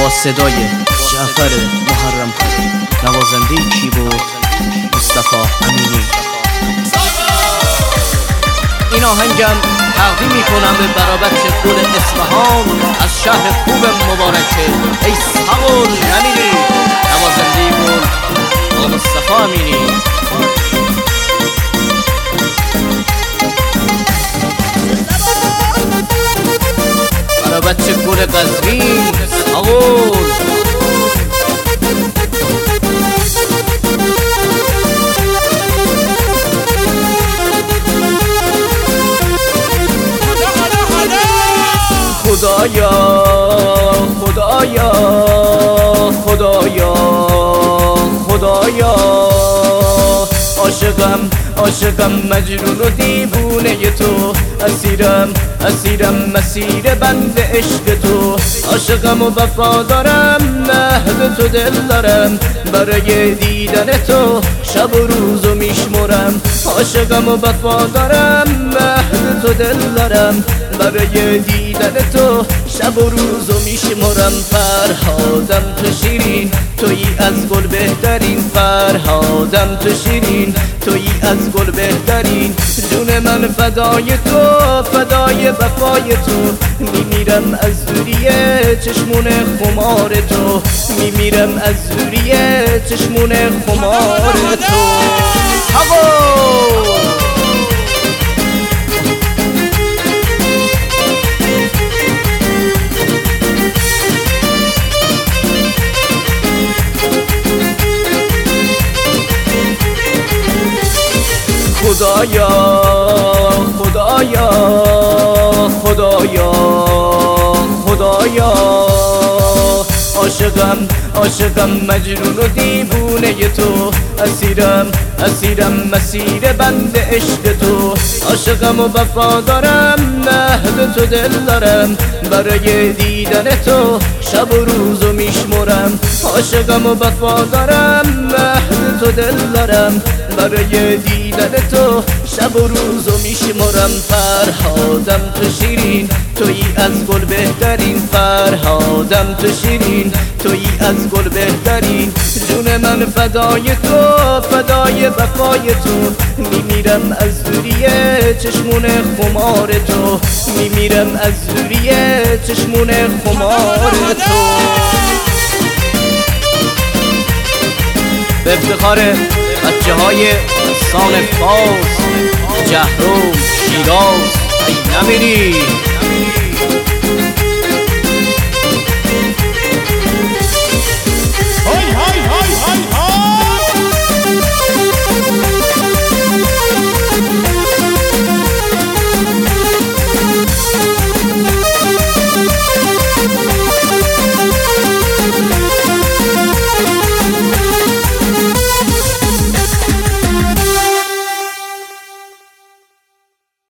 با صدای جعفر محرم خانی، نوازنده کیبورد مصطفی امینی. این آهنگم تقدیم میکنم به برابچ گل اصفهان از شهر خوب مبارکه. ای سقل امینی، نوازنده گل با مصطفی امینی. برابچ گل قزوین سقل. خدایا خدایا خدایا خدایا، عاشقم مجنون و دیوونه تو، اسیرم مسیر بند عشق تو. عاشقم و وفادارم، مهد تو دل دارم، برای دیدن تو شب و روزو میشمرم. عاشقم و وفادارم، مهد تو دل دارم، برای دیدن تو شب و روزو میشمرم. فرهادم تو شیرین، تویی از گل بهترین. فرهادم تو شیرین، تویی از گل بهترین. جون من فدای تو، فدای وفای تو. میمیرم از دوریه چشمون خمار تو، میمیرم از دوریه چشمون خمار تو. خدایا خدایا خدایا خدایا، عاشقم مجنون و دیوونه تو. اسیرم مسیر بند عشق تو. عاشقم و وفادارم، مهد تو دل دارم، برای دیدن تو شب و روزو میشمرم. عاشقم و وفادارم، مهد تو دل دارم، برای دیدن تو شب و روزو میشمرم. فرهادم تو شیرین، تویی از گل بهترین. فرهادم تو شیرین، تویی از گل بهترین. جون من فدای تو، فدای وفای تو. میمیرم از دوریه چشمون خمار تو، میمیرم از دوریه چشمون خمار تو. به افتخار بچه های سان فاز، جهرم، شیراز، ای نمیری.